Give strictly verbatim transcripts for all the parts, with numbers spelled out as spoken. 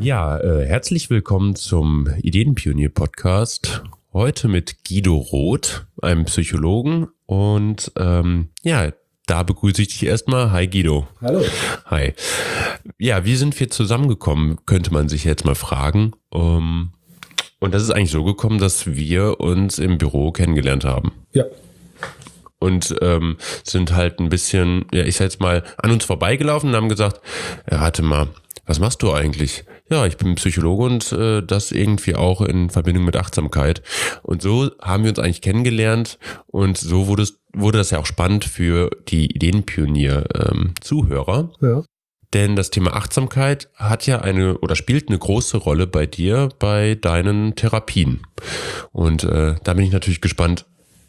Ja, äh, herzlich willkommen zum Ideenpionier-Podcast. Heute mit Guido Roth, einem Psychologen. Und ähm, ja, da begrüße ich dich erstmal. Hi Guido. Hallo. Hi. Ja, wie sind wir zusammengekommen, könnte man sich jetzt mal fragen. Um, und das ist eigentlich so gekommen, dass wir uns im Büro kennengelernt haben. Ja. Und ähm, sind halt ein bisschen, ja, ich sag jetzt mal, an uns vorbeigelaufen und haben gesagt, ja, warte mal, was machst du eigentlich? Ja, ich bin Psychologe und äh, das irgendwie auch in Verbindung mit Achtsamkeit. Und so haben wir uns eigentlich kennengelernt und so wurde es, wurde das ja auch spannend für die Ideenpionier-Zuhörer. Ähm, ja. Denn das Thema Achtsamkeit hat ja eine oder spielt eine große Rolle bei dir, bei deinen Therapien. Und äh, da bin ich natürlich gespannt,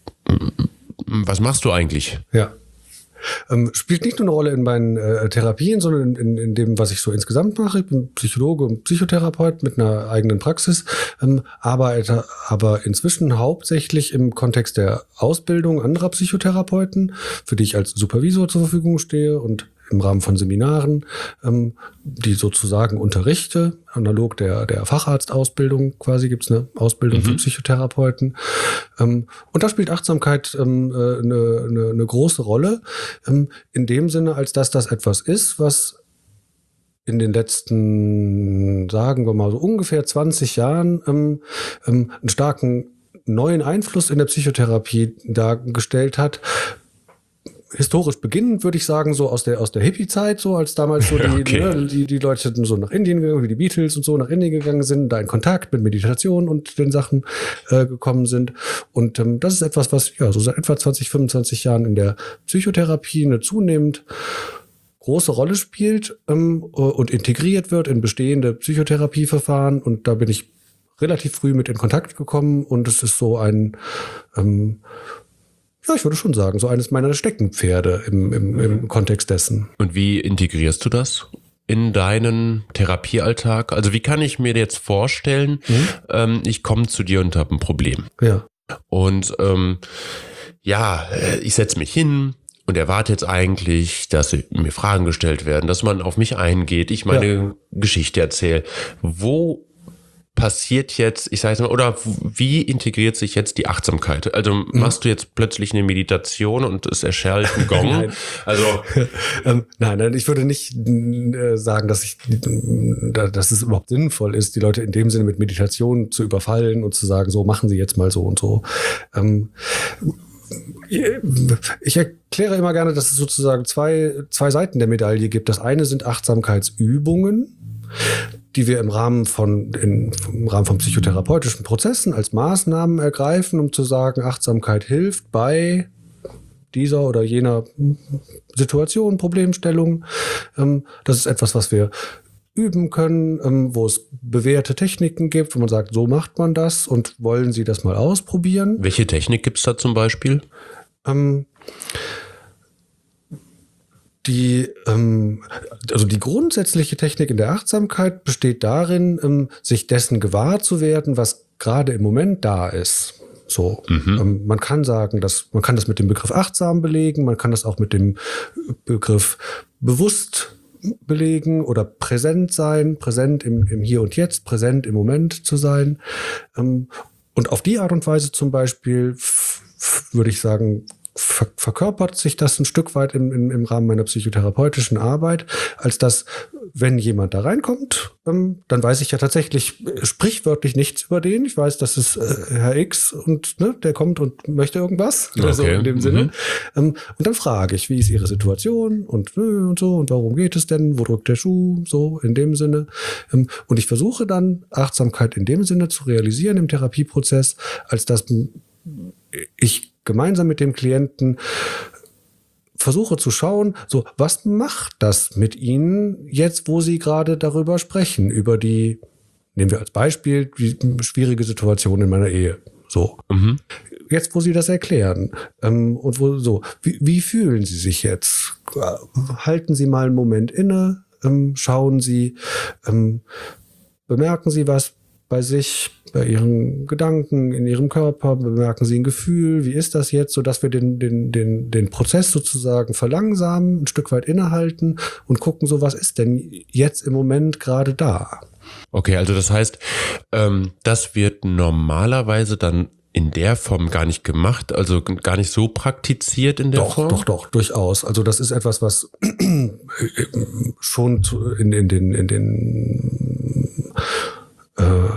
was machst du eigentlich? Ja. Ähm, spielt nicht nur eine Rolle in meinen äh, Therapien, sondern in, in, in dem, was ich so insgesamt mache. Ich bin Psychologe und Psychotherapeut mit einer eigenen Praxis, ähm, arbeite aber inzwischen hauptsächlich im Kontext der Ausbildung anderer Psychotherapeuten, für die ich als Supervisor zur Verfügung stehe und im Rahmen von Seminaren, ähm, die sozusagen unterrichte, analog der, der Facharztausbildung quasi, gibt's eine Ausbildung mhm. für Psychotherapeuten. Ähm, und da spielt Achtsamkeit ähm, äh, eine, eine, eine große Rolle, ähm, in dem Sinne, als dass das etwas ist, was in den letzten, sagen wir mal so ungefähr zwanzig Jahren ähm, ähm, einen starken neuen Einfluss in der Psychotherapie dargestellt hat. Historisch beginnend, würde ich sagen, so aus der aus der Hippie-Zeit, so als damals so die, okay. ne, die, die Leute so nach Indien gegangen, wie die Beatles und so nach Indien gegangen sind, da in Kontakt mit Meditation und den Sachen äh, gekommen sind. Und ähm, das ist etwas, was ja so seit etwa zwanzig, fünfundzwanzig Jahren in der Psychotherapie eine zunehmend große Rolle spielt ähm, und integriert wird in bestehende Psychotherapieverfahren. Und da bin ich relativ früh mit in Kontakt gekommen und es ist so ein ähm, ja, ich würde schon sagen, so eines meiner Steckenpferde im, im, im Kontext dessen. Und wie integrierst du das in deinen Therapiealltag? Also wie kann ich mir jetzt vorstellen, mhm. ähm, ich komme zu dir und habe ein Problem. Ja. Und ähm, ja, ich setze mich hin und erwarte jetzt eigentlich, dass mir Fragen gestellt werden, dass man auf mich eingeht, ich meine ja. Geschichte erzähle. Wo passiert jetzt, ich sage jetzt mal, oder wie integriert sich jetzt die Achtsamkeit? Also mhm. machst du jetzt plötzlich eine Meditation und es erschallt ein Gong? Nein. Also ähm, nein, nein, ich würde nicht äh, sagen, dass ich, dass es überhaupt sinnvoll ist, die Leute in dem Sinne mit Meditation zu überfallen und zu sagen, so machen sie jetzt mal so und so. Ähm, Ich erkläre immer gerne, dass es sozusagen zwei, zwei Seiten der Medaille gibt. Das eine sind Achtsamkeitsübungen, die wir im Rahmen von, in, im Rahmen von psychotherapeutischen Prozessen als Maßnahmen ergreifen, um zu sagen, Achtsamkeit hilft bei dieser oder jener Situation, Problemstellung. Das ist etwas, was wir üben können, wo es bewährte Techniken gibt, wo man sagt, so macht man das und wollen Sie das mal ausprobieren. Welche Technik gibt es da zum Beispiel? Ähm, Die, ähm, also die grundsätzliche Technik in der Achtsamkeit besteht darin, ähm, sich dessen gewahr zu werden, was gerade im Moment da ist. So, mhm. ähm, man kann sagen, dass man kann das mit dem Begriff achtsam belegen, man kann das auch mit dem Begriff bewusst belegen oder präsent sein, präsent im, im Hier und Jetzt, präsent im Moment zu sein. Ähm, und auf die Art und Weise zum Beispiel f- f- würde ich sagen, ver- verkörpert sich das ein Stück weit im, im, im Rahmen meiner psychotherapeutischen Arbeit, als dass, wenn jemand da reinkommt, ähm, dann weiß ich ja tatsächlich äh, sprichwörtlich nichts über den. Ich weiß, das ist äh, Herr X und ne, der kommt und möchte irgendwas. Okay. Also in dem mhm. Sinne. Ähm, und dann frage ich, wie ist Ihre Situation und, äh, und so und warum geht es denn? Wo drückt der Schuh? So in dem Sinne. Ähm, und ich versuche dann Achtsamkeit in dem Sinne zu realisieren im Therapieprozess, als dass ich gemeinsam mit dem Klienten versuche zu schauen, so, was macht das mit Ihnen jetzt, wo Sie gerade darüber sprechen, über die, nehmen wir als Beispiel, die schwierige Situation in meiner Ehe. So. Mhm. Jetzt, wo Sie das erklären, ähm, und wo, so, wie, wie fühlen Sie sich jetzt? Halten Sie mal einen Moment inne, ähm, schauen Sie, ähm, bemerken Sie was, bei sich, bei ihren Gedanken, in ihrem Körper, bemerken sie ein Gefühl, wie ist das jetzt, sodass wir den, den, den, den Prozess sozusagen verlangsamen, ein Stück weit innehalten und gucken, so was ist denn jetzt im Moment gerade da. Okay, also das heißt, ähm, das wird normalerweise dann in der Form gar nicht gemacht, also gar nicht so praktiziert in der doch, Form? Doch, doch, doch, durchaus. Also das ist etwas, was schon in, in den, in den äh,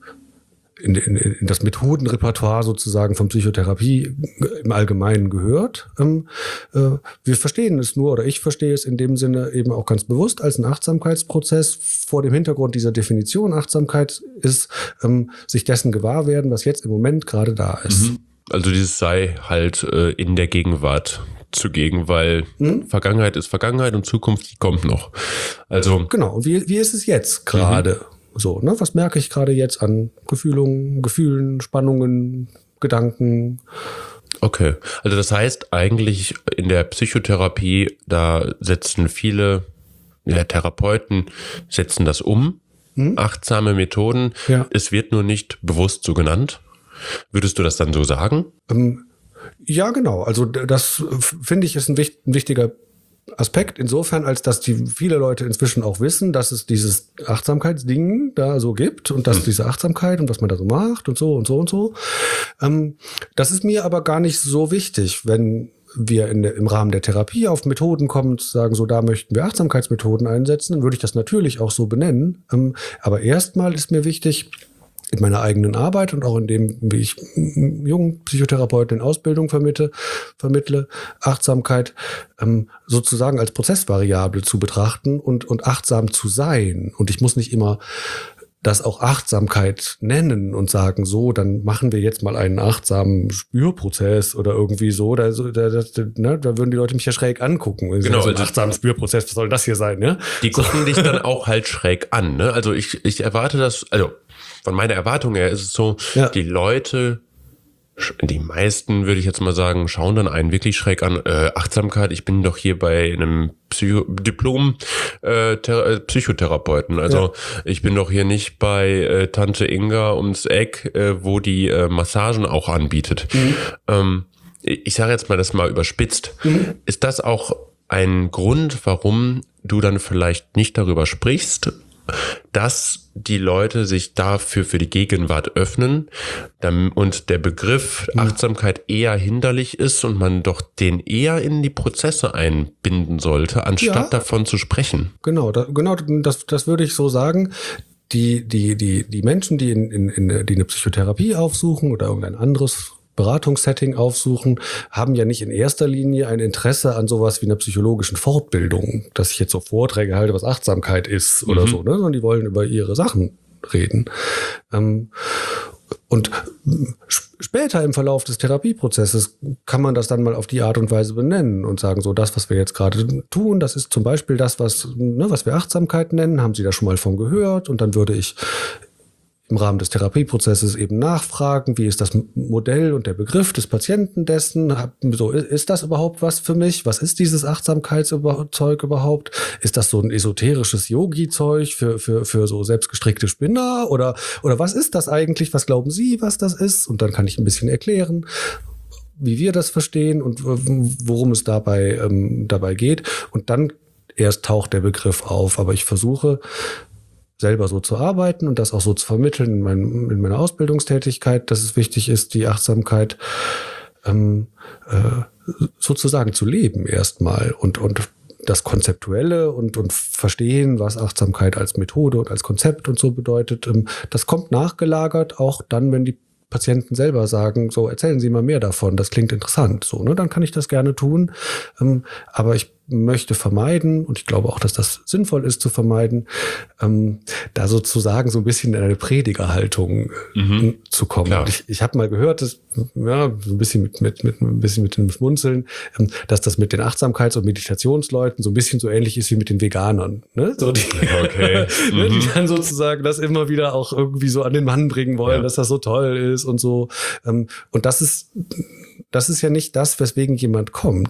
In, in, in das Methodenrepertoire sozusagen von Psychotherapie im Allgemeinen gehört. Ähm, äh, wir verstehen es nur, oder ich verstehe es in dem Sinne eben auch ganz bewusst als einen Achtsamkeitsprozess. Vor dem Hintergrund dieser Definition Achtsamkeit ist ähm, sich dessen gewahr werden, was jetzt im Moment gerade da ist. Also dieses sei halt äh, in der Gegenwart zugegen, weil mhm. Vergangenheit ist Vergangenheit und Zukunft, die kommt noch. Also genau, und wie, wie ist es jetzt gerade? Mhm. So, ne, was merke ich gerade jetzt an Gefühlungen, Gefühlen, Spannungen, Gedanken? Okay, also das heißt eigentlich in der Psychotherapie, da setzen viele ja, Therapeuten, setzen das um, hm? achtsame Methoden. Ja. Es wird nur nicht bewusst so genannt. Würdest du das dann so sagen? Ähm, ja, genau. Also das finde ich ist ein, wichtig, ein wichtiger Aspekt insofern, als dass die viele Leute inzwischen auch wissen, dass es dieses Achtsamkeitsding da so gibt und dass mhm. diese Achtsamkeit und was man da so macht und so und so und so. Ähm, das ist mir aber gar nicht so wichtig, wenn wir in der, im Rahmen der Therapie auf Methoden kommen und sagen, so da möchten wir Achtsamkeitsmethoden einsetzen, dann würde ich das natürlich auch so benennen. Ähm, aber erstmal ist mir wichtig, in meiner eigenen Arbeit und auch in dem, wie ich jungen Psychotherapeuten in Ausbildung vermittle, vermittle Achtsamkeit ähm, sozusagen als Prozessvariable zu betrachten und, und achtsam zu sein. Und ich muss nicht immer das auch Achtsamkeit nennen und sagen, so, dann machen wir jetzt mal einen achtsamen Spürprozess oder irgendwie so. Da, da, da, ne, da würden die Leute mich ja schräg angucken. Genau, so einen achtsamen Spürprozess, was soll das hier sein? Ne? Die gucken so. dich dann auch halt schräg an. Ne? Also ich, ich erwarte das, also von meiner Erwartung her ist es so, ja. die Leute, die meisten, würde ich jetzt mal sagen, schauen dann einen wirklich schräg an. Äh, Achtsamkeit, ich bin doch hier bei einem Psycho- Diplom äh, Thera- Psychotherapeuten. Also ja. ich bin doch hier nicht bei äh, Tante Inga ums Eck, äh, wo die äh, Massagen auch anbietet. Mhm. Ähm, ich sage jetzt mal das mal überspitzt. Mhm. Ist das auch ein Grund, warum du dann vielleicht nicht darüber sprichst, dass die Leute sich dafür für die Gegenwart öffnen und der Begriff Achtsamkeit eher hinderlich ist und man doch den eher in die Prozesse einbinden sollte, anstatt ja. davon zu sprechen? Genau, da, genau das, das würde ich so sagen. Die, die, die, die Menschen, die, in, in, in, die eine Psychotherapie aufsuchen oder irgendein anderes Beratungssetting aufsuchen, haben ja nicht in erster Linie ein Interesse an sowas wie einer psychologischen Fortbildung, dass ich jetzt so Vorträge halte, was Achtsamkeit ist oder mhm. so, ne? Sondern die wollen über ihre Sachen reden. Ähm, und später im Verlauf des Therapieprozesses kann man das dann mal auf die Art und Weise benennen und sagen, so das, was wir jetzt gerade tun, das ist zum Beispiel das, was, ne, was wir Achtsamkeit nennen, haben Sie da schon mal von gehört? Und dann würde ich im Rahmen des Therapieprozesses eben nachfragen, wie ist das Modell und der Begriff des Patienten dessen? So, ist das überhaupt was für mich? Was ist dieses Achtsamkeitszeug überhaupt? Ist das so ein esoterisches Yogi-Zeug für, für, für so selbstgestrickte Spinner? Oder, oder was ist das eigentlich? Was glauben Sie, was das ist? Und dann kann ich ein bisschen erklären, wie wir das verstehen und worum es dabei, ähm, dabei geht. Und dann erst taucht der Begriff auf. Aber ich versuche, selber so zu arbeiten und das auch so zu vermitteln in, mein, in meiner Ausbildungstätigkeit, dass es wichtig ist, die Achtsamkeit ähm, äh, sozusagen zu leben erstmal und, und das Konzeptuelle und, und verstehen, was Achtsamkeit als Methode und als Konzept und so bedeutet, ähm, das kommt nachgelagert, auch dann, wenn die Patienten selber sagen, so erzählen Sie mal mehr davon, das klingt interessant, so, ne, dann kann ich das gerne tun, ähm, aber ich möchte vermeiden, und ich glaube auch, dass das sinnvoll ist zu vermeiden, ähm, da sozusagen so ein bisschen in eine Predigerhaltung mhm. zu kommen. Ja. Ich, ich habe mal gehört, dass, ja, so ein bisschen mit, mit, mit ein bisschen mit dem Schmunzeln, ähm, dass das mit den Achtsamkeits- und Meditationsleuten so ein bisschen so ähnlich ist wie mit den Veganern. Ne? So die, okay. ne, die dann sozusagen das immer wieder auch irgendwie so an den Mann bringen wollen, ja. dass das so toll ist und so. Ähm, und das ist, das ist ja nicht das, weswegen jemand kommt.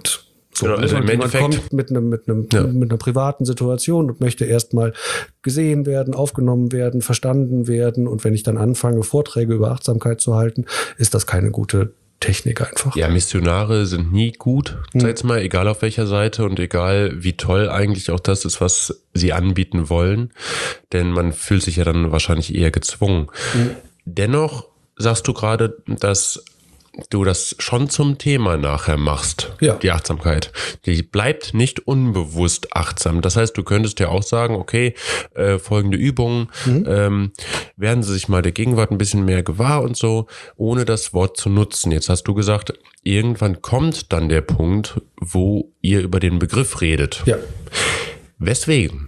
So, genau, also im jemand Endeffekt kommt mit einem, mit einem, ja. mit einer privaten Situation und möchte erstmal gesehen werden, aufgenommen werden, verstanden werden. Und wenn ich dann anfange, Vorträge über Achtsamkeit zu halten, ist das keine gute Technik einfach. Ja, Missionare sind nie gut, Hm. sag jetzt mal, egal auf welcher Seite und egal wie toll eigentlich auch das ist, was sie anbieten wollen. Denn man fühlt sich ja dann wahrscheinlich eher gezwungen. Hm. Dennoch sagst du gerade, dass du das schon zum Thema nachher machst, Ja. die Achtsamkeit. Die bleibt nicht unbewusst achtsam. Das heißt, du könntest ja auch sagen, okay, äh, folgende Übungen, Mhm. ähm, werden sie sich mal der Gegenwart ein bisschen mehr gewahr und so, ohne das Wort zu nutzen. Jetzt hast du gesagt, irgendwann kommt dann der Punkt, wo ihr über den Begriff redet. Ja. Weswegen?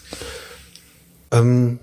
Ähm,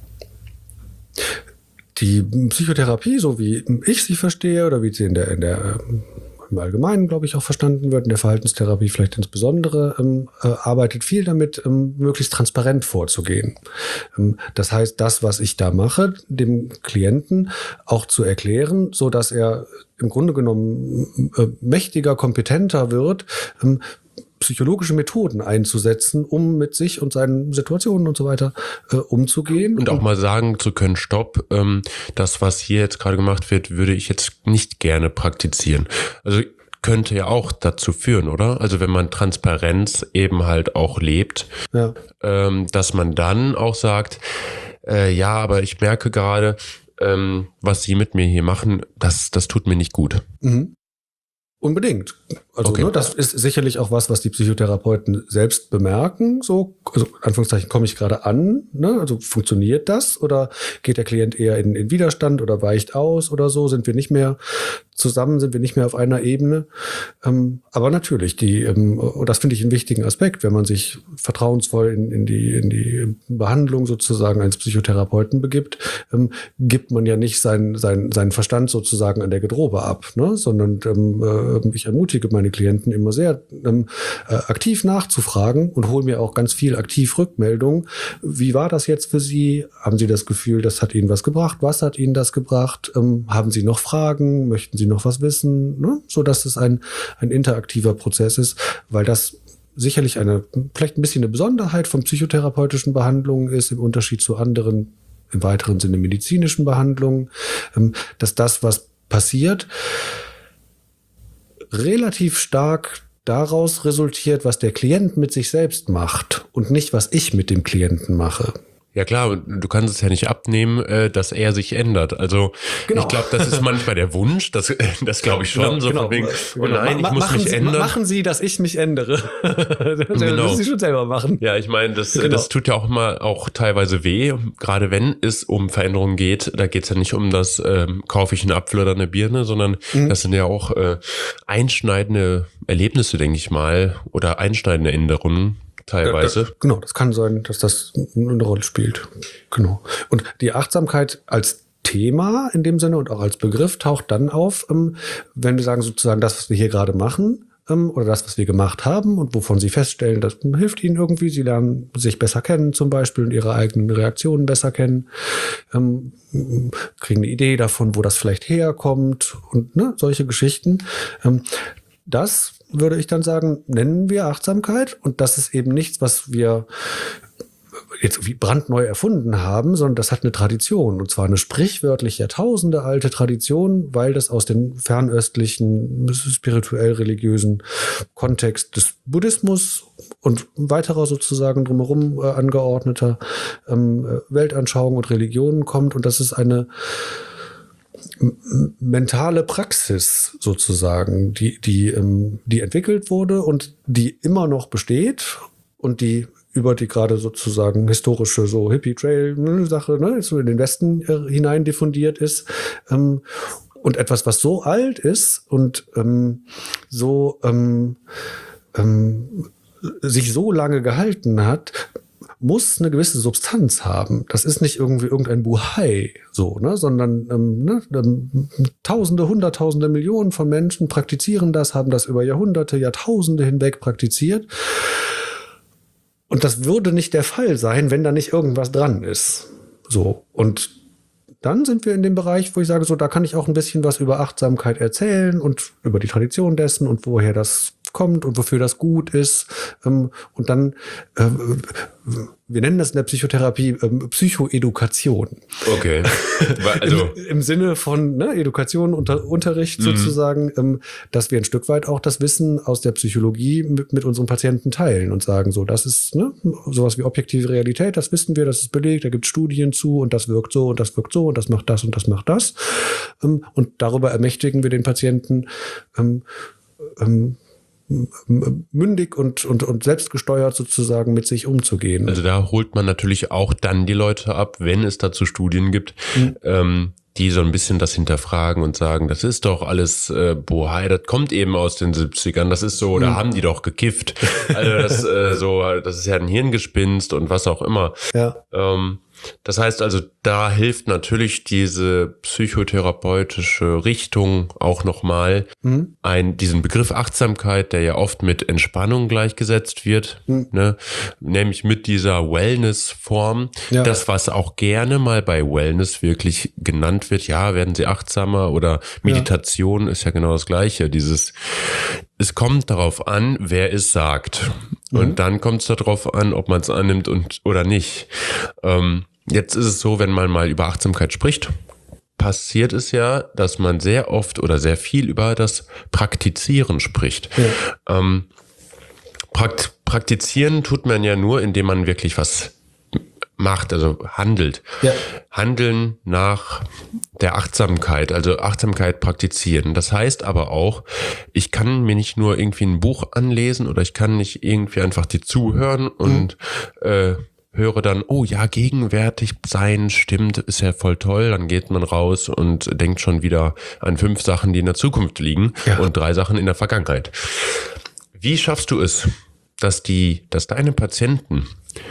die Psychotherapie, so wie ich sie verstehe oder wie sie in der, in der im Allgemeinen, glaube ich, auch verstanden wird, in der Verhaltenstherapie vielleicht insbesondere, ähm, äh, arbeitet viel damit, ähm, möglichst transparent vorzugehen. Ähm, das heißt, das, was ich da mache, dem Klienten auch zu erklären, so dass er im Grunde genommen äh, mächtiger, kompetenter wird, ähm, psychologische Methoden einzusetzen, um mit sich und seinen Situationen und so weiter äh, umzugehen. Und auch mal sagen zu können, stopp, ähm, das, was hier jetzt gerade gemacht wird, würde ich jetzt nicht gerne praktizieren. Also könnte ja auch dazu führen, oder? Also wenn man Transparenz eben halt auch lebt, Ja. ähm, dass man dann auch sagt, äh, ja, aber ich merke gerade, ähm, was Sie mit mir hier machen, das, das tut mir nicht gut. Mhm. Unbedingt. Also Okay. ne, das ist sicherlich auch was, was die Psychotherapeuten selbst bemerken. So, also in Anführungszeichen, komme ich gerade an? Ne? Also funktioniert das? Oder geht der Klient eher in, in Widerstand oder weicht aus oder so? Sind wir nicht mehr zusammen? Sind wir nicht mehr auf einer Ebene? Ähm, aber natürlich, die, ähm, und das finde ich einen wichtigen Aspekt, wenn man sich vertrauensvoll in, in, die, in die Behandlung sozusagen eines Psychotherapeuten begibt, ähm, gibt man ja nicht seinen sein, seinen Verstand sozusagen an der Gedrobe ab, ne? Sondern ähm, äh, ich ermutige meine Klienten immer sehr, ähm, äh, aktiv nachzufragen und hole mir auch ganz viel aktiv Rückmeldung. Wie war das jetzt für Sie? Haben Sie das Gefühl, das hat Ihnen was gebracht? Was hat Ihnen das gebracht? Ähm, haben Sie noch Fragen? Möchten Sie noch was wissen? Ne? So dass es ein, ein interaktiver Prozess ist, weil das sicherlich eine, vielleicht ein bisschen eine Besonderheit von psychotherapeutischen Behandlungen ist, im Unterschied zu anderen, im weiteren Sinne medizinischen Behandlungen, ähm, dass das, was passiert, relativ stark daraus resultiert, was der Klient mit sich selbst macht und nicht, was ich mit dem Klienten mache. Ja klar, du kannst es ja nicht abnehmen, äh, dass er sich ändert. Also Genau. ich glaube, das ist manchmal der Wunsch, das, das glaube ich schon. Genau, so genau. von wegen, oh Genau. nein, ich Ma- muss machen mich Sie, ändern. Machen Sie, dass ich mich ändere. Das Genau. müssen Sie schon selber machen. Ja, ich meine, das, Genau. das tut ja auch mal auch teilweise weh, gerade wenn es um Veränderungen geht. Da geht es ja nicht um das, ähm, kaufe ich einen Apfel oder eine Birne, sondern Mhm. das sind ja auch äh, einschneidende Erlebnisse, denke ich mal, oder einschneidende Änderungen teilweise. Da, da, genau, das kann sein, dass das eine Rolle spielt. Genau. Und die Achtsamkeit als Thema in dem Sinne und auch als Begriff taucht dann auf, ähm, wenn wir sagen sozusagen das, was wir hier gerade machen, ähm, oder das, was wir gemacht haben und wovon Sie feststellen, das hilft Ihnen irgendwie. Sie lernen sich besser kennen zum Beispiel und Ihre eigenen Reaktionen besser kennen, ähm, kriegen eine Idee davon, wo das vielleicht herkommt und ne, solche Geschichten. Ähm, das würde ich dann sagen, nennen wir Achtsamkeit. Und das ist eben nichts, was wir jetzt irgendwie brandneu erfunden haben, sondern das hat eine Tradition. Und zwar eine sprichwörtlich Jahrtausende alte Tradition, weil das aus dem fernöstlichen, spirituell-religiösen Kontext des Buddhismus und weiterer sozusagen drumherum äh, angeordneter ähm, Weltanschauung und Religionen kommt. Und das ist eine mentale Praxis sozusagen, die, die, ähm, die entwickelt wurde und die immer noch besteht und die über die gerade sozusagen historische so Hippie-Trail-Sache ne, so in den Westen äh, hinein diffundiert ist. Ähm, und etwas, was so alt ist und ähm, so ähm, ähm, sich so lange gehalten hat, muss eine gewisse Substanz haben. Das ist nicht irgendwie irgendein Buhai, so, ne, sondern ähm, ne, ähm, Tausende, Hunderttausende, Millionen von Menschen praktizieren das, haben das über Jahrhunderte, Jahrtausende hinweg praktiziert. Und das würde nicht der Fall sein, wenn da nicht irgendwas dran ist. So. Und dann sind wir in dem Bereich, wo ich sage, so, da kann ich auch ein bisschen was über Achtsamkeit erzählen und über die Tradition dessen und woher das kommt und wofür das gut ist. Ähm, und dann, äh, wir nennen das in der Psychotherapie ähm, Psychoedukation. Okay. Also Im, Im Sinne von ne, Education, unter, Unterricht mhm. sozusagen, ähm, dass wir ein Stück weit auch das Wissen aus der Psychologie mit, mit unseren Patienten teilen und sagen, so, das ist ne, sowas wie objektive Realität, das wissen wir, das ist belegt, da gibt es Studien zu und das wirkt so und das wirkt so und das macht das und das macht das. Ähm, und darüber ermächtigen wir den Patienten, ähm, ähm, mündig und, und, und selbstgesteuert sozusagen mit sich umzugehen. Also da holt man natürlich auch dann die Leute ab, wenn es dazu Studien gibt, mhm. ähm, die so ein bisschen das hinterfragen und sagen, das ist doch alles äh, Bohai, das kommt eben aus den siebzigern, das ist so, da mhm. haben die doch gekifft. Also das, äh, so, das ist ja ein Hirngespinst und was auch immer. Ja. Ähm, Das heißt also, da hilft natürlich diese psychotherapeutische Richtung auch nochmal, mhm. ein, diesen Begriff Achtsamkeit, der ja oft mit Entspannung gleichgesetzt wird, mhm. ne, nämlich mit dieser Wellness-Form, ja. das, was auch gerne mal bei Wellness wirklich genannt wird, ja, werden Sie achtsamer oder Meditation ja. ist ja genau das Gleiche, dieses, es kommt darauf an, wer es sagt. Mhm. Und dann kommt es darauf an, ob man es annimmt und oder nicht. Ähm, jetzt ist es so, wenn man mal über Achtsamkeit spricht, passiert es ja, dass man sehr oft oder sehr viel über das Praktizieren spricht. Ja. Ähm, prakt- praktizieren tut man ja nur, indem man wirklich was macht, also handelt. Ja. Handeln nach der Achtsamkeit, also Achtsamkeit praktizieren. Das heißt aber auch, ich kann mir nicht nur irgendwie ein Buch anlesen oder ich kann nicht irgendwie einfach dir zuhören und mhm. äh, höre dann, oh ja, gegenwärtig sein, stimmt, ist ja voll toll. Dann geht man raus und denkt schon wieder an fünf Sachen, die in der Zukunft liegen ja. und drei Sachen in der Vergangenheit. Wie schaffst du es, dass die, dass deine Patienten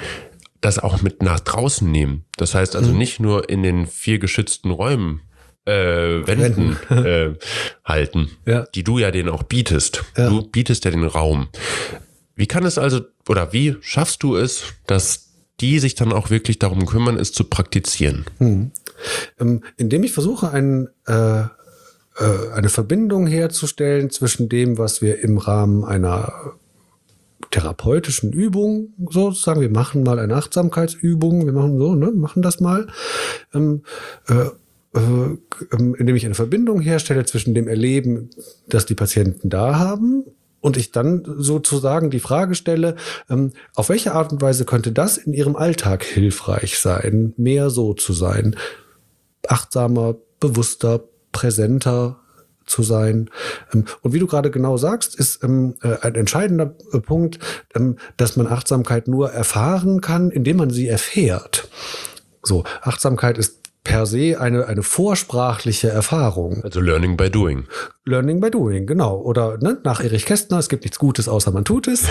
das auch mit nach draußen nehmen? Das heißt also mhm. nicht nur in den vier geschützten Räumen äh, Wänden äh, halten, ja. die du ja denen auch bietest. Ja. Du bietest ja den Raum. Wie kann es also, oder wie schaffst du es, dass die sich dann auch wirklich darum kümmern, es zu praktizieren? Mhm. Ähm, indem ich versuche, ein, äh, äh, eine Verbindung herzustellen zwischen dem, was wir im Rahmen einer therapeutischen Übung sozusagen, wir machen mal eine Achtsamkeitsübung, wir machen so, ne, machen das mal, ähm, äh, äh, indem ich eine Verbindung herstelle zwischen dem Erleben, das die Patienten da haben, und ich dann sozusagen die Frage stelle, ähm, auf welche Art und Weise könnte das in ihrem Alltag hilfreich sein, mehr so zu sein, achtsamer, bewusster, präsenter zu sein. Und wie du gerade genau sagst, ist ähm, ein entscheidender Punkt, ähm, dass man Achtsamkeit nur erfahren kann, indem man sie erfährt. So, Achtsamkeit ist per se eine, eine vorsprachliche Erfahrung. Also Learning by Doing. Learning by Doing, genau. Oder ne, nach Erich Kästner, es gibt nichts Gutes, außer man tut es.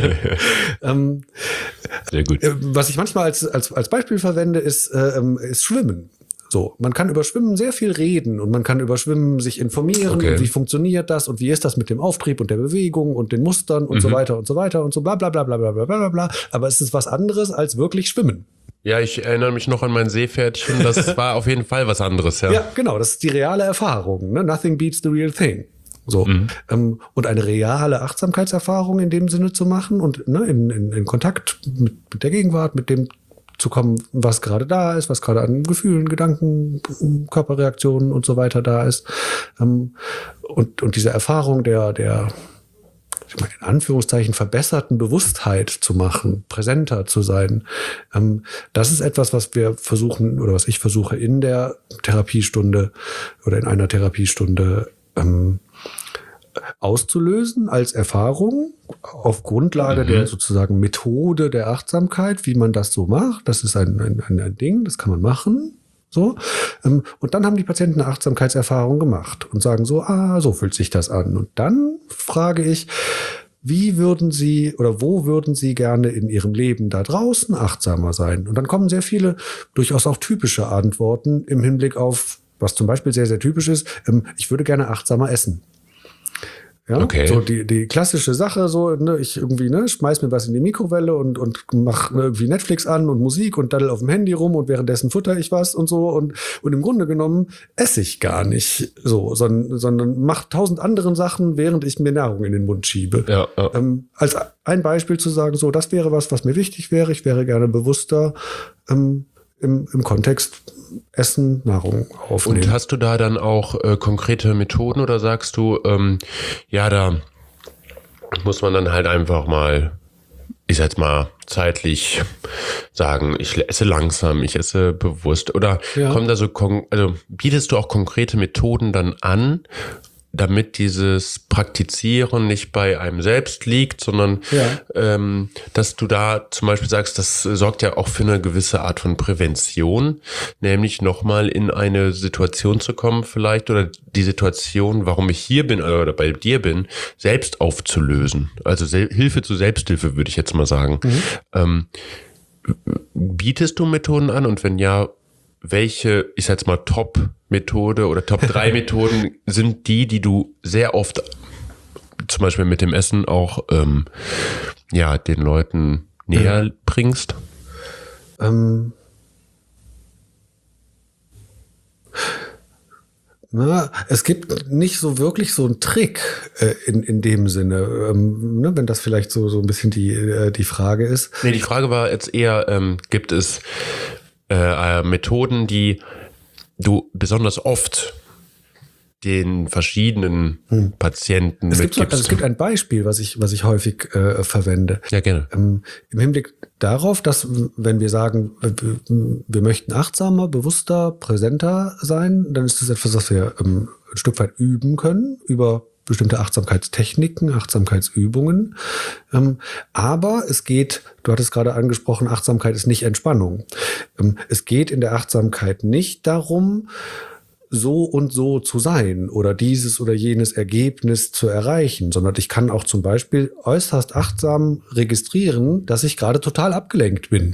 ähm, Sehr gut. Was ich manchmal als, als, als Beispiel verwende, ist, äh, ist Schwimmen. So, man kann über Schwimmen sehr viel reden und man kann über Schwimmen sich informieren, okay. wie funktioniert das und wie ist das mit dem Auftrieb und der Bewegung und den Mustern und mhm. so weiter und so weiter und so bla bla bla bla bla bla bla bla. Aber es ist was anderes als wirklich Schwimmen. Ja, ich erinnere mich noch an mein Seepferdchen, das war auf jeden Fall was anderes, ja. Ja, genau, das ist die reale Erfahrung, ne? Nothing beats the real thing. So. Mhm. Ähm, und eine reale Achtsamkeitserfahrung in dem Sinne zu machen und ne, in, in, in Kontakt mit, mit der Gegenwart, mit dem zu kommen, was gerade da ist, was gerade an Gefühlen, Gedanken, Körperreaktionen und so weiter da ist. Ähm, und, und diese Erfahrung der, der, ich meine, in Anführungszeichen verbesserten Bewusstheit zu machen, präsenter zu sein. Ähm, das ist etwas, was wir versuchen oder was ich versuche in der Therapiestunde oder in einer Therapiestunde ähm, auszulösen als Erfahrung auf Grundlage mhm. der sozusagen Methode der Achtsamkeit, wie man das so macht. Das ist ein, ein, ein Ding, das kann man machen. So. Und dann haben die Patienten eine Achtsamkeitserfahrung gemacht und sagen so, ah, so fühlt sich das an. Und dann frage ich, wie würden Sie oder wo würden Sie gerne in Ihrem Leben da draußen achtsamer sein? Und dann kommen sehr viele durchaus auch typische Antworten im Hinblick auf, was zum Beispiel sehr, sehr typisch ist, ich würde gerne achtsamer essen. Ja, okay. So die, die klassische Sache, so, ne, ich irgendwie, ne, schmeiß mir was in die Mikrowelle und, und mach irgendwie Netflix an und Musik und daddel auf dem Handy rum und währenddessen futter ich was und so und, und im Grunde genommen esse ich gar nicht so, sondern, sondern mach tausend anderen Sachen, während ich mir Nahrung in den Mund schiebe. Ja, ja. Ähm, als ein Beispiel zu sagen, so, das wäre was, was mir wichtig wäre, ich wäre gerne bewusster, ähm, im, im Kontext Essen, Nahrung aufnehmen. Und hast du da dann auch äh, konkrete Methoden oder sagst du, ähm, ja, da muss man dann halt einfach mal, ich sag jetzt mal, zeitlich sagen, ich esse langsam, ich esse bewusst oder Ja. kommt da so, kon- also bietest du auch konkrete Methoden dann an, damit dieses Praktizieren nicht bei einem selbst liegt, sondern Ja. ähm, dass du da zum Beispiel sagst, das sorgt ja auch für eine gewisse Art von Prävention, nämlich nochmal in eine Situation zu kommen vielleicht oder die Situation, warum ich hier bin oder bei dir bin, selbst aufzulösen. Also Sel- Hilfe zur Selbsthilfe, würde ich jetzt mal sagen. Mhm. Ähm, bietest du Methoden an und wenn ja, welche, ich sag jetzt mal, Top-Methode oder Top drei Methoden sind die, die du sehr oft, zum Beispiel mit dem Essen, auch ähm, ja, den Leuten näher Ja. bringst? Ähm, na, es gibt nicht so wirklich so einen Trick äh, in, in dem Sinne, ähm, ne, wenn das vielleicht so, so ein bisschen die, äh, die Frage ist. Nee, die Frage war jetzt eher, ähm, gibt es äh, Methoden, die du besonders oft den verschiedenen hm. Patienten es gibt, mitgibst? also es gibt ein Beispiel, was ich, was ich häufig äh, verwende. Ja, gerne. Ähm, Im Hinblick darauf, dass, wenn wir sagen, wir möchten achtsamer, bewusster, präsenter sein, dann ist das etwas, was wir ähm, ein Stück weit üben können über bestimmte Achtsamkeitstechniken, Achtsamkeitsübungen. Ähm, aber es geht, du hattest gerade angesprochen, Achtsamkeit ist nicht Entspannung. Ähm, es geht in der Achtsamkeit nicht darum, so und so zu sein oder dieses oder jenes Ergebnis zu erreichen, sondern ich kann auch zum Beispiel äußerst achtsam registrieren, dass ich gerade total abgelenkt bin.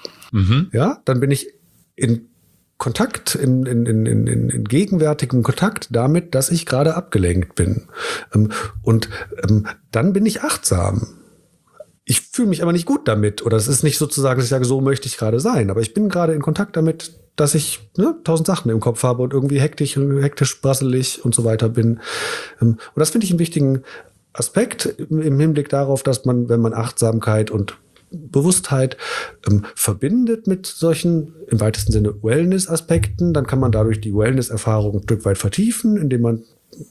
Mhm. Ja, dann bin ich in Kontakt, in, in, in, in, in gegenwärtigem Kontakt damit, dass ich gerade abgelenkt bin. Ähm, und ähm, dann bin ich achtsam. Ich fühle mich aber nicht gut damit. Oder es ist nicht sozusagen, dass ich sage, so möchte ich gerade sein. Aber ich bin gerade in Kontakt damit, dass ich ne, tausend Sachen im Kopf habe und irgendwie hektisch, hektisch, brasselig und so weiter bin. Ähm, und das finde ich einen wichtigen Aspekt im Hinblick darauf, dass man, wenn man Achtsamkeit und Bewusstheit ähm, verbindet mit solchen im weitesten Sinne Wellness-Aspekten, dann kann man dadurch die Wellness-Erfahrung ein Stück weit vertiefen, indem man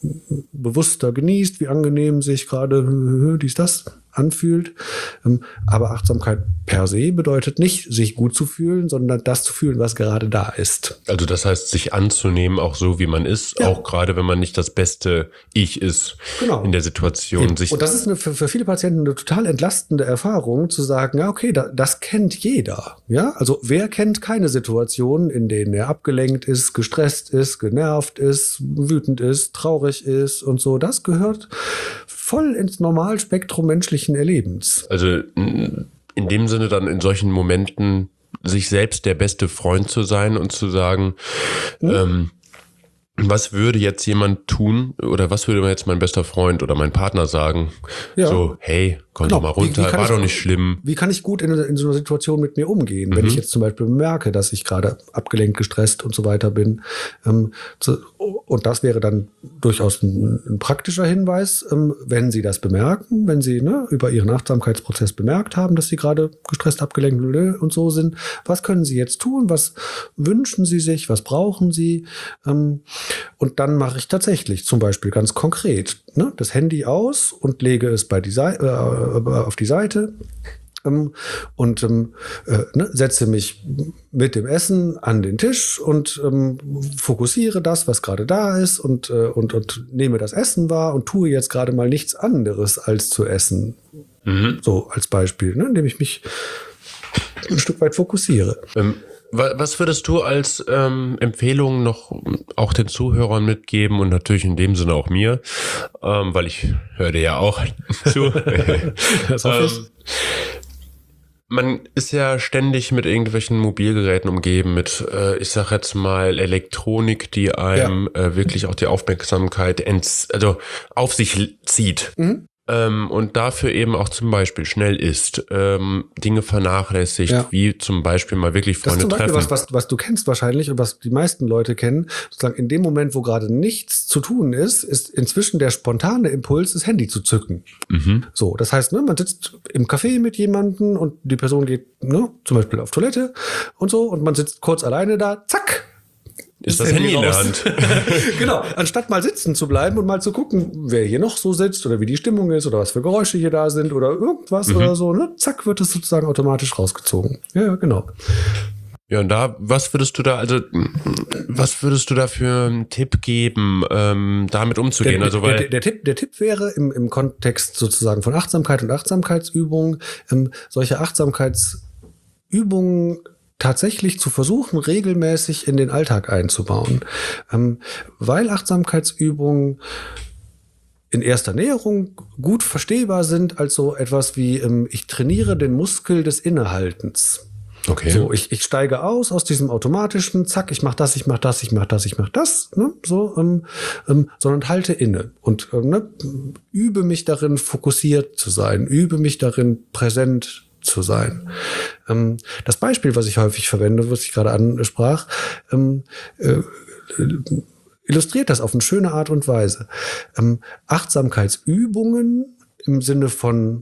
bewusster genießt, wie angenehm sich gerade dies, das anfühlt. Aber Achtsamkeit per se bedeutet nicht, sich gut zu fühlen, sondern das zu fühlen, was gerade da ist. Also das heißt, sich anzunehmen, auch so, wie man ist, ja. auch gerade, wenn man nicht das beste Ich ist genau. in der Situation. Sich Und das ist eine, für, für viele Patienten eine total entlastende Erfahrung, zu sagen, ja, okay, da, das kennt jeder. Ja, also wer kennt keine Situation, in denen er abgelenkt ist, gestresst ist, genervt ist, wütend ist, traurig ist und so. Das gehört voll ins Normalspektrum menschlichen Erlebens. Also in dem Sinne dann in solchen Momenten sich selbst der beste Freund zu sein und zu sagen, hm? ähm, was würde jetzt jemand tun oder was würde jetzt mein bester Freund oder mein Partner sagen? Ja. So, hey, komm genau. doch mal runter, wie, wie war ich, doch nicht schlimm. Wie kann ich gut in, in so einer Situation mit mir umgehen, mhm. wenn ich jetzt zum Beispiel merke, dass ich gerade abgelenkt, gestresst und so weiter bin. Ähm, zu, und das wäre dann durchaus ein, ein praktischer Hinweis, ähm, wenn Sie das bemerken, wenn Sie ne, über Ihren Achtsamkeitsprozess bemerkt haben, dass Sie gerade gestresst, abgelenkt und so sind. Was können Sie jetzt tun? Was wünschen Sie sich? Was brauchen Sie? Ähm, Und dann mache ich tatsächlich zum Beispiel ganz konkret ne, das Handy aus und lege es bei die Seite, äh, auf die Seite ähm, und ähm, äh, ne, setze mich mit dem Essen an den Tisch und ähm, fokussiere das, was gerade da ist und, äh, und, und nehme das Essen wahr und tue jetzt gerade mal nichts anderes als zu essen. Mhm. So als Beispiel, ne, indem ich mich ein Stück weit fokussiere. Ähm. Was würdest du als ähm, Empfehlung noch auch den Zuhörern mitgeben und natürlich in dem Sinne auch mir, ähm, weil ich höre dir ja auch zu. Das hoffe ich. man ist ja ständig mit irgendwelchen Mobilgeräten umgeben, mit, äh, ich sag jetzt mal, Elektronik, die einem ja. äh, wirklich auch die Aufmerksamkeit ents- also auf sich zieht. Mhm. Ähm, und dafür eben auch zum Beispiel schnell isst, ähm, Dinge vernachlässigt, ja. wie zum Beispiel mal wirklich Freunde treffen. Das ist zum Beispiel was, was, was du kennst wahrscheinlich und was die meisten Leute kennen, sozusagen in dem Moment, wo gerade nichts zu tun ist, ist inzwischen der spontane Impuls, das Handy zu zücken. Mhm. So, das heißt, ne, man sitzt im Café mit jemandem und die Person geht ne, zum Beispiel auf Toilette und so und man sitzt kurz alleine da, zack, ist das, das Handy, Handy in der Hand. Genau, anstatt mal sitzen zu bleiben und mal zu gucken, wer hier noch so sitzt oder wie die Stimmung ist oder was für Geräusche hier da sind oder irgendwas mhm. oder so, ne? Zack, wird es sozusagen automatisch rausgezogen. Ja, genau. Ja, und da, was würdest du da, also, was würdest du da für einen Tipp geben, ähm, damit umzugehen? Der, also, weil der, der, Tipp, der Tipp wäre im, im Kontext sozusagen von Achtsamkeit und Achtsamkeitsübungen, ähm, solche Achtsamkeitsübungen tatsächlich zu versuchen, regelmäßig in den Alltag einzubauen. Ähm, weil Achtsamkeitsübungen in erster Näherung gut verstehbar sind als so etwas wie, ähm, ich trainiere den Muskel des Innehaltens. Okay. So, ich, ich steige aus aus diesem automatischen, zack, ich mach das, ich mach das, ich mach das, ich mach das, ne, so, ähm, ähm, sondern halte inne und ähm, ne, übe mich darin, fokussiert zu sein, übe mich darin, präsent zu sein. Ähm, das Beispiel, was ich häufig verwende, was ich gerade ansprach, ähm, äh, illustriert das auf eine schöne Art und Weise. Ähm, Achtsamkeitsübungen im Sinne von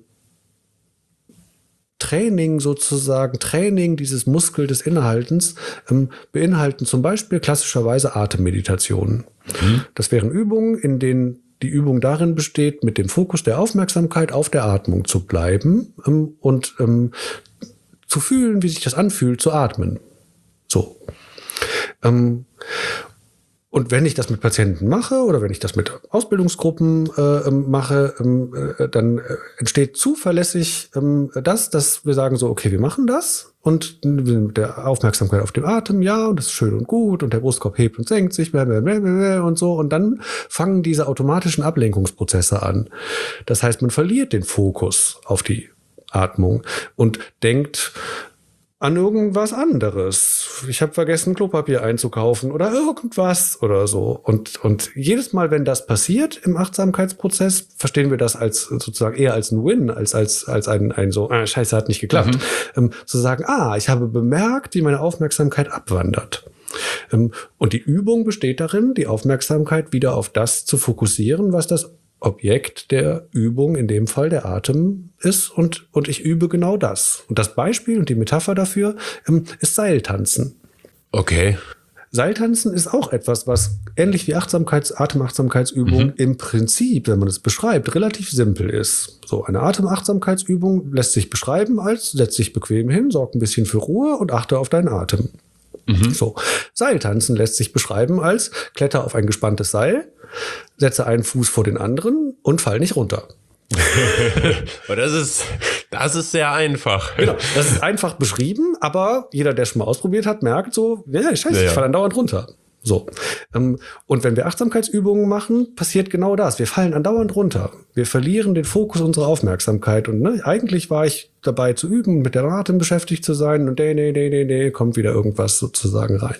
Training sozusagen, Training dieses Muskel des Innehaltens, ähm, beinhalten zum Beispiel klassischerweise Atemmeditationen. Mhm. Das wären Übungen, in denen die Übung darin besteht, mit dem Fokus der Aufmerksamkeit auf der Atmung zu bleiben ähm, und ähm, zu fühlen, wie sich das anfühlt, zu atmen. So. Ähm, und wenn ich das mit Patienten mache oder wenn ich das mit Ausbildungsgruppen äh, mache, äh, dann entsteht zuverlässig äh, das, dass wir sagen so, okay, wir machen das und mit der Aufmerksamkeit auf dem Atem, ja, und das ist schön und gut und der Brustkorb hebt und senkt sich blablabla und so und dann fangen diese automatischen Ablenkungsprozesse an. Das heißt, man verliert den Fokus auf die Atmung und denkt an irgendwas anderes. Ich habe vergessen, Klopapier einzukaufen oder irgendwas oder so. Und, und jedes Mal, wenn das passiert im Achtsamkeitsprozess, verstehen wir das als sozusagen eher als ein Win, als, als, als ein, ein so, ah, Scheiße, hat nicht geklappt. Mhm. Ähm, zu sagen, ah, ich habe bemerkt, wie meine Aufmerksamkeit abwandert. Ähm, und die Übung besteht darin, die Aufmerksamkeit wieder auf das zu fokussieren, was das Objekt der Übung, in dem Fall der Atem ist und, und ich übe genau das. Und das Beispiel und die Metapher dafür ähm, ist Seiltanzen. Okay. Seiltanzen ist auch etwas, was ähnlich wie Achtsamkeits-, Atemachtsamkeitsübung mhm. im Prinzip, wenn man es beschreibt, relativ simpel ist. So, eine Atemachtsamkeitsübung lässt sich beschreiben als, setz dich bequem hin, sorg ein bisschen für Ruhe und achte auf deinen Atem. Mhm. So. Seiltanzen lässt sich beschreiben als, kletter auf ein gespanntes Seil, setze einen Fuß vor den anderen und fall nicht runter. Aber das ist, das ist sehr einfach. Genau, das ist einfach beschrieben, aber jeder, der schon mal ausprobiert hat, merkt so, ja, scheiße, ja, ja. ich falle andauernd runter. So. Und wenn wir Achtsamkeitsübungen machen, passiert genau das. Wir fallen andauernd runter. Wir verlieren den Fokus unserer Aufmerksamkeit. Und ne, eigentlich war ich dabei zu üben, mit der Atem beschäftigt zu sein und nee, nee, nee, nee, nee, kommt wieder irgendwas sozusagen rein.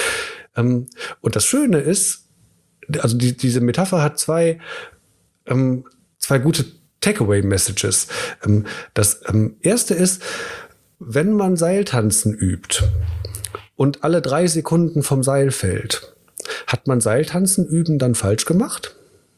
Und das Schöne ist, also die, diese Metapher hat zwei, ähm, zwei gute Takeaway-Messages. Ähm, das ähm, erste ist, wenn man Seiltanzen übt und alle drei Sekunden vom Seil fällt, hat man Seiltanzen üben dann falsch gemacht?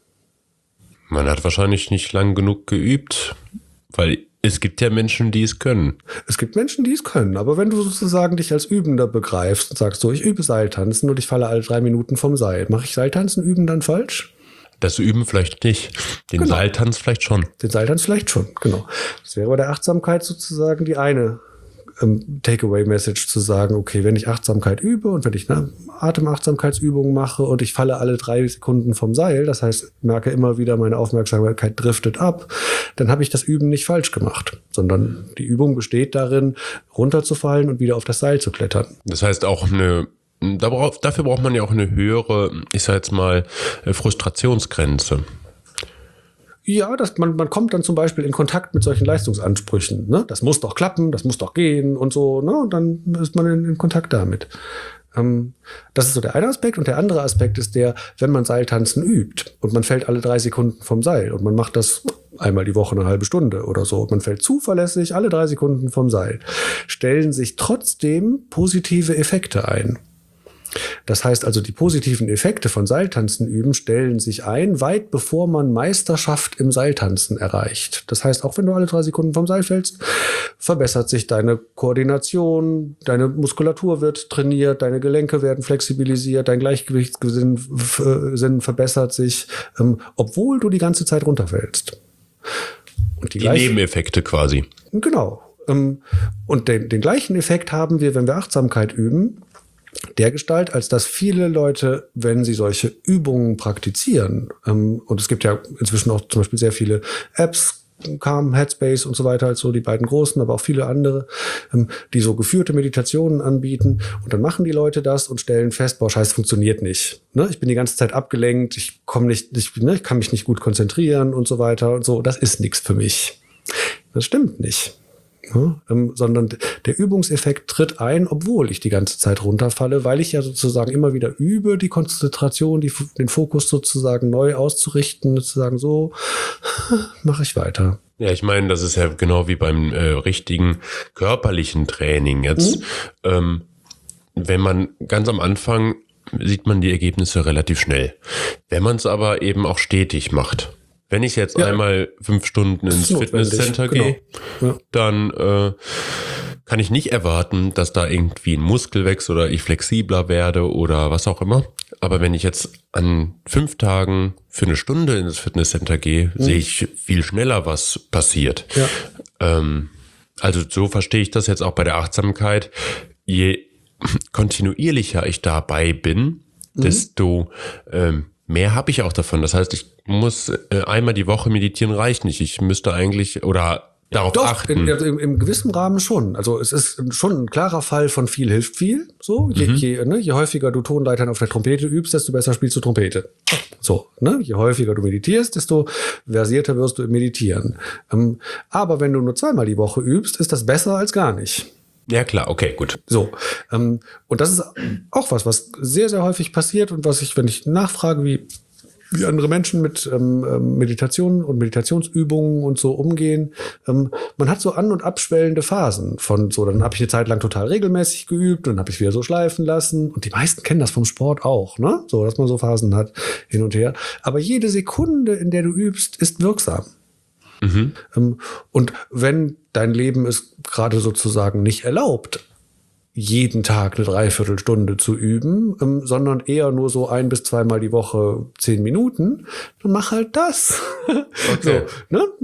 Man hat wahrscheinlich nicht lang genug geübt, weil es gibt ja Menschen, die es können. Es gibt Menschen, die es können. Aber wenn du sozusagen dich als Übender begreifst und sagst so, ich übe Seiltanzen und ich falle alle drei Minuten vom Seil, mache ich Seiltanzen üben dann falsch? Das Üben vielleicht nicht. Den genau. Seiltanz vielleicht schon. Den Seiltanz vielleicht schon, genau. Das wäre bei der Achtsamkeit sozusagen die eine ähm, Takeaway-Message zu sagen, okay, wenn ich Achtsamkeit übe und wenn ich eine Atemachtsamkeitsübung mache und ich falle alle drei Sekunden vom Seil, das heißt, merke immer wieder, meine Aufmerksamkeit driftet ab, dann habe ich das Üben nicht falsch gemacht, sondern die Übung besteht darin, runterzufallen und wieder auf das Seil zu klettern. Das heißt auch eine Da brauch, dafür braucht man ja auch eine höhere, ich sag jetzt mal, Frustrationsgrenze. Ja, das, man, man kommt dann zum Beispiel in Kontakt mit solchen Leistungsansprüchen. Ne? Das muss doch klappen, das muss doch gehen und so. Ne? Und dann ist man in, in Kontakt damit. Ähm, das ist so der eine Aspekt. Und der andere Aspekt ist der, wenn man Seiltanzen übt und man fällt alle drei Sekunden vom Seil und man macht das einmal die Woche eine halbe Stunde oder so. Man fällt zuverlässig alle drei Sekunden vom Seil. Stellen sich trotzdem positive Effekte ein. Das heißt also, die positiven Effekte von Seiltanzen üben stellen sich ein, weit bevor man Meisterschaft im Seiltanzen erreicht. Das heißt, auch wenn du alle drei Sekunden vom Seil fällst, verbessert sich deine Koordination, deine Muskulatur wird trainiert, deine Gelenke werden flexibilisiert, dein Gleichgewichtssinn Sinn verbessert sich, ähm, obwohl du die ganze Zeit runterfällst. Und die die Nebeneffekte quasi. Genau. Ähm, und den, den gleichen Effekt haben wir, wenn wir Achtsamkeit üben, dergestalt, als dass viele Leute, wenn sie solche Übungen praktizieren, ähm, und es gibt ja inzwischen auch zum Beispiel sehr viele Apps, Calm, Headspace und so weiter, als so die beiden großen, aber auch viele andere, ähm, die so geführte Meditationen anbieten. Und dann machen die Leute das und stellen fest, boah, scheiße, funktioniert nicht. Ne? Ich bin die ganze Zeit abgelenkt, ich komme nicht, ich, ne, ich kann mich nicht gut konzentrieren und so weiter und so. Das ist nichts für mich. Das stimmt nicht. Ja, ähm, sondern der Übungseffekt tritt ein, obwohl ich die ganze Zeit runterfalle, weil ich ja sozusagen immer wieder übe, die Konzentration, die, den Fokus sozusagen neu auszurichten, sozusagen so, mache ich weiter. Ja, ich meine, das ist ja genau wie beim äh, richtigen körperlichen Training jetzt. Mhm. Ähm, wenn man ganz am Anfang sieht man die Ergebnisse relativ schnell. Wenn man es aber eben auch stetig macht. Wenn ich jetzt ja. einmal fünf Stunden ins Fitnesscenter genau. gehe, ja. dann äh, kann ich nicht erwarten, dass da irgendwie ein Muskel wächst oder ich flexibler werde oder was auch immer. Aber wenn ich jetzt an fünf Tagen für eine Stunde ins Fitnesscenter gehe, mhm. sehe ich viel schneller, was passiert. Ja. Ähm, also so verstehe ich das jetzt auch bei der Achtsamkeit. Je kontinuierlicher ich dabei bin, mhm. desto ähm, mehr habe ich auch davon. Das heißt, ich muss äh, einmal die Woche meditieren, reicht nicht. Ich müsste eigentlich oder darauf Doch, achten. Doch, im, im gewissen Rahmen schon. Also es ist schon ein klarer Fall von viel hilft viel. So, je, mhm. je, ne, je häufiger du Tonleitern auf der Trompete übst, desto besser spielst du Trompete. So, ne, je häufiger du meditierst, desto versierter wirst du im Meditieren. Ähm, aber wenn du nur zweimal die Woche übst, ist das besser als gar nicht. Ja, klar, okay, gut. So, ähm, und das ist auch was, was sehr, sehr häufig passiert und was ich, wenn ich nachfrage, wie, wie andere Menschen mit ähm, Meditationen und Meditationsübungen und so umgehen, ähm, man hat so an- und abschwellende Phasen von so, dann habe ich eine Zeit lang total regelmäßig geübt, dann habe ich wieder so schleifen lassen und die meisten kennen das vom Sport auch, ne? So, dass man so Phasen hat, hin und her. Aber jede Sekunde, in der du übst, ist wirksam. Mhm. Und wenn dein Leben es gerade sozusagen nicht erlaubt, jeden Tag eine Dreiviertelstunde zu üben, ähm, sondern eher nur so ein bis zweimal die Woche zehn Minuten, dann mach halt das. Okay. So, ne?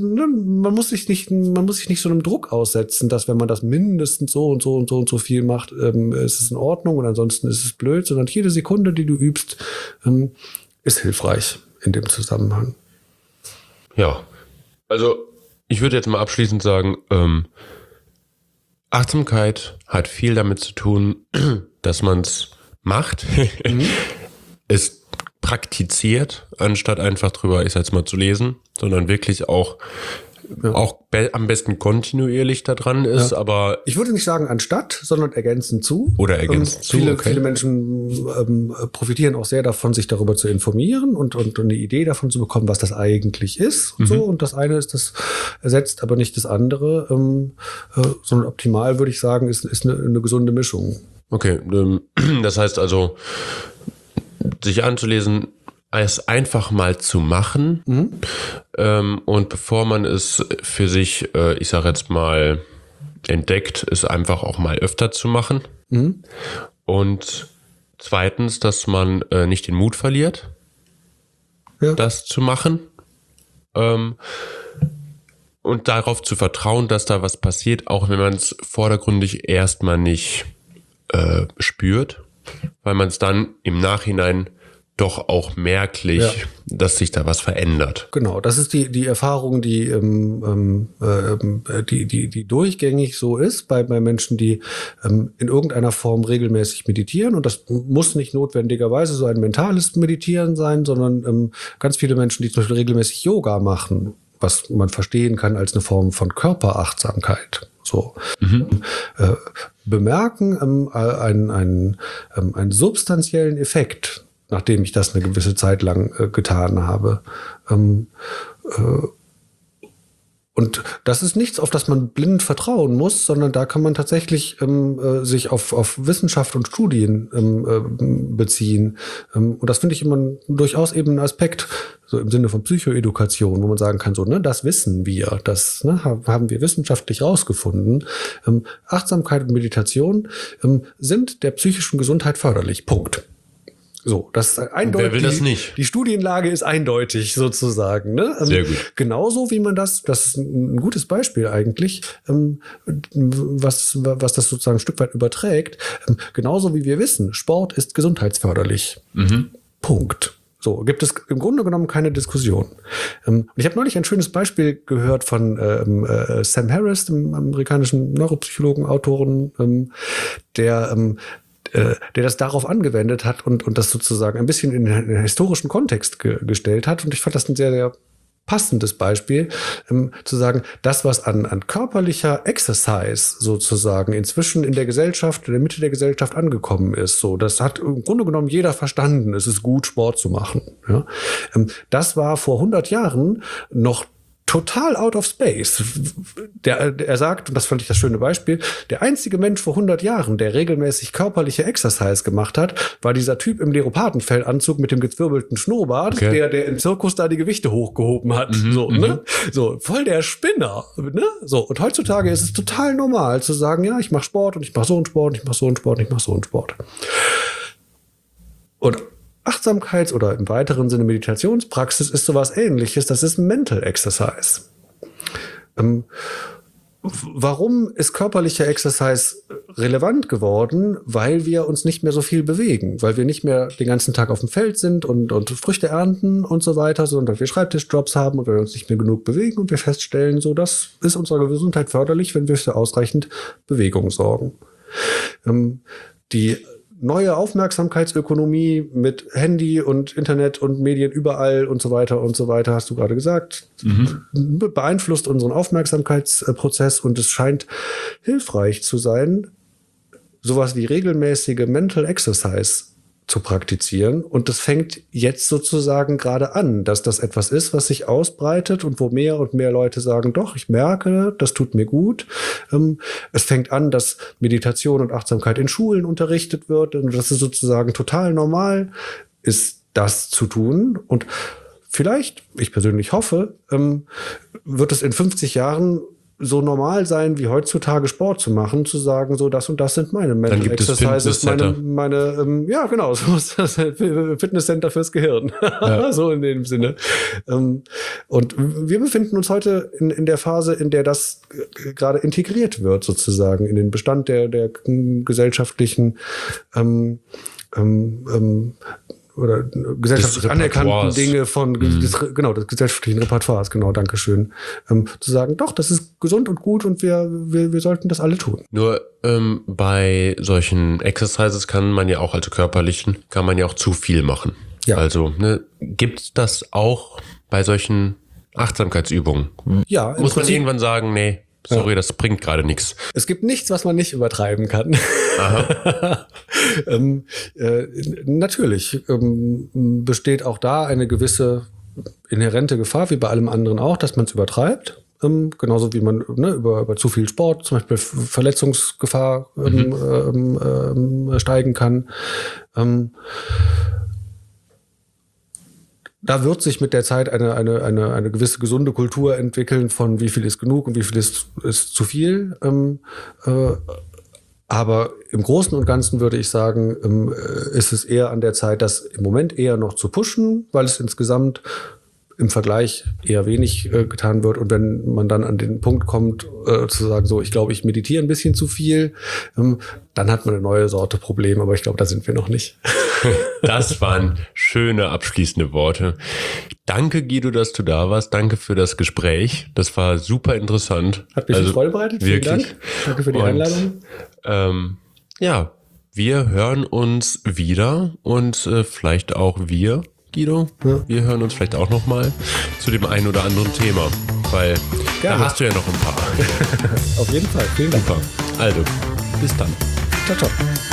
Man muss sich nicht, man muss sich nicht so einem Druck aussetzen, dass wenn man das mindestens so und so und so und so viel macht, ähm, ist es in Ordnung und ansonsten ist es blöd, sondern jede Sekunde, die du übst, ähm, ist hilfreich in dem Zusammenhang. Ja. Also ich würde jetzt mal abschließend sagen, ähm, Achtsamkeit hat viel damit zu tun, dass man es macht, mhm. es praktiziert, anstatt einfach drüber, ich sag jetzt mal, zu lesen, sondern wirklich auch Ja. auch be- am besten kontinuierlich da dran ist, ja. aber... Ich würde nicht sagen anstatt, sondern ergänzend zu. Oder ergänzend ähm, zu, viele, okay. Viele Menschen ähm, profitieren auch sehr davon, sich darüber zu informieren und, und eine Idee davon zu bekommen, was das eigentlich ist. Und, mhm. so. Und das eine ist, das ersetzt aber nicht das andere, ähm, äh, sondern optimal, würde ich sagen, ist, ist eine, eine gesunde Mischung. Okay, ähm, das heißt also, sich anzulesen, es einfach mal zu machen, mhm. ähm, und bevor man es für sich, äh, ich sage jetzt mal, entdeckt, es einfach auch mal öfter zu machen. Mhm. Und zweitens, dass man äh, nicht den Mut verliert, ja. das zu machen, ähm, und darauf zu vertrauen, dass da was passiert, auch wenn man es vordergründig erstmal nicht äh, spürt, weil man es dann im Nachhinein doch auch merklich, ja. dass sich da was verändert. Genau, das ist die, die Erfahrung, die, ähm, äh, die, die, die durchgängig so ist bei, bei Menschen, die ähm, in irgendeiner Form regelmäßig meditieren. Und das muss nicht notwendigerweise so ein mentales Meditieren sein, sondern ähm, ganz viele Menschen, die zum Beispiel regelmäßig Yoga machen, was man verstehen kann als eine Form von Körperachtsamkeit. So mhm. äh, bemerken ähm, einen, einen, ähm, einen substanziellen Effekt, nachdem ich das eine gewisse Zeit lang äh, getan habe. Ähm, äh, und das ist nichts, auf das man blind vertrauen muss, sondern da kann man tatsächlich ähm, äh, sich auf, auf Wissenschaft und Studien ähm, äh, beziehen. Ähm, und das finde ich immer durchaus eben ein Aspekt, so im Sinne von Psychoedukation, wo man sagen kann, so, ne, das wissen wir, das ne, haben wir wissenschaftlich rausgefunden. Ähm, Achtsamkeit und Meditation ähm, sind der psychischen Gesundheit förderlich. Punkt. So, das ist eindeutig. Wer will das nicht? Die, die Studienlage ist eindeutig sozusagen. Ne? Ähm, Sehr gut. Genauso wie man das, das ist ein gutes Beispiel eigentlich, ähm, was, was das sozusagen ein Stück weit überträgt. Ähm, genauso wie wir wissen, Sport ist gesundheitsförderlich. Mhm. Punkt. So, gibt es im Grunde genommen keine Diskussion. Ähm, ich habe neulich ein schönes Beispiel gehört von ähm, äh, Sam Harris, dem amerikanischen Neuropsychologen, Autoren, ähm, der ähm, der das darauf angewendet hat und, und das sozusagen ein bisschen in den historischen Kontext ge- gestellt hat. Und ich fand das ein sehr, sehr passendes Beispiel, ähm, zu sagen, das, was an, an körperlicher Exercise sozusagen inzwischen in der Gesellschaft, in der Mitte der Gesellschaft angekommen ist, so, das hat im Grunde genommen jeder verstanden. Es ist gut, Sport zu machen. Ja? Ähm, das war vor hundert Jahren noch total out of space. Der, der, er sagt, und das fand ich das schöne Beispiel, der einzige Mensch vor hundert Jahren, der regelmäßig körperliche Exercise gemacht hat, war dieser Typ im Leopardenfellanzug mit dem gezwirbelten Schnurrbart, okay. der, der im Zirkus da die Gewichte hochgehoben hat. Mhm, so, ne? So, voll der Spinner. Ne? So, und heutzutage ist es total normal zu sagen, ja, ich mache Sport und ich mache so einen Sport, und ich mache so einen Sport, und ich mache so einen Sport. Und Achtsamkeits- oder im weiteren Sinne Meditationspraxis ist sowas Ähnliches. Das ist Mental Exercise. Ähm, warum ist körperlicher Exercise relevant geworden? Weil wir uns nicht mehr so viel bewegen, weil wir nicht mehr den ganzen Tag auf dem Feld sind und, und Früchte ernten und so weiter, sondern wir Schreibtischjobs haben und wir uns nicht mehr genug bewegen und wir feststellen, so, das ist unserer Gesundheit förderlich, wenn wir für ausreichend Bewegung sorgen. Ähm, die neue Aufmerksamkeitsökonomie mit Handy und Internet und Medien überall und so weiter und so weiter, hast du gerade gesagt, mhm. beeinflusst unseren Aufmerksamkeitsprozess und es scheint hilfreich zu sein, sowas wie regelmäßige Mental Exercise zu praktizieren. Und das fängt jetzt sozusagen gerade an, dass das etwas ist, was sich ausbreitet und wo mehr und mehr Leute sagen, doch, ich merke, das tut mir gut. Ähm, es fängt an, dass Meditation und Achtsamkeit in Schulen unterrichtet wird und das ist sozusagen total normal ist, das zu tun. Und vielleicht, ich persönlich hoffe, ähm, wird es in fünfzig Jahren so normal sein, wie heutzutage Sport zu machen, zu sagen, so das und das sind meine Mental Exercises, meine, meine ähm, ja genau, so ist das Fitnesscenter fürs Gehirn, ja. So in dem Sinne. Ähm, und wir befinden uns heute in, in der Phase, in der das gerade integriert wird, sozusagen, in den Bestand der, der gesellschaftlichen ähm, ähm, ähm, oder gesellschaftlich anerkannten Dinge von, mhm. des, genau, des gesellschaftlichen Repertoires, genau, Dankeschön, ähm, zu sagen, doch, das ist gesund und gut und wir, wir, wir sollten das alle tun. Nur ähm, bei solchen Exercises kann man ja auch, also körperlichen, kann man ja auch zu viel machen. Ja. Also, ne, gibt das auch bei solchen Achtsamkeitsübungen? Ja. Muss man irgendwann sagen, nee, sorry, ja. Das bringt gerade nichts. Es gibt nichts, was man nicht übertreiben kann. Aha. ähm, äh, natürlich ähm, besteht auch da eine gewisse inhärente Gefahr, wie bei allem anderen auch, dass man es übertreibt. Ähm, genauso wie man ne, über, über zu viel Sport, zum Beispiel Verletzungsgefahr ähm, mhm. ähm, ähm, steigen kann. Ähm, Da wird sich mit der Zeit eine, eine, eine, eine gewisse gesunde Kultur entwickeln von wie viel ist genug und wie viel ist, ist zu viel. Ähm, äh, aber im Großen und Ganzen würde ich sagen, ähm, ist es eher an der Zeit, das im Moment eher noch zu pushen, weil es insgesamt im Vergleich eher wenig äh, getan wird. Und wenn man dann an den Punkt kommt, äh, zu sagen, so, ich glaube, ich meditiere ein bisschen zu viel, ähm, dann hat man eine neue Sorte Problem. Aber ich glaube, da sind wir noch nicht. Das waren schöne abschließende Worte. Danke, Guido, dass du da warst. Danke für das Gespräch. Das war super interessant. Hat mich also, Freude bereitet. Vielen wirklich. Dank. Danke für die und, Einladung. Ähm, ja, wir hören uns wieder und äh, vielleicht auch wir, Guido. Ja. Wir hören uns vielleicht auch noch mal zu dem einen oder anderen Thema, weil Gerne. Da hast du ja noch ein paar. Auf jeden Fall. Vielen Dank. Super. Also, bis dann. Ciao, ciao.